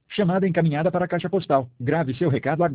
Chamada encaminhada para a caixa postal. Grave seu recado agora.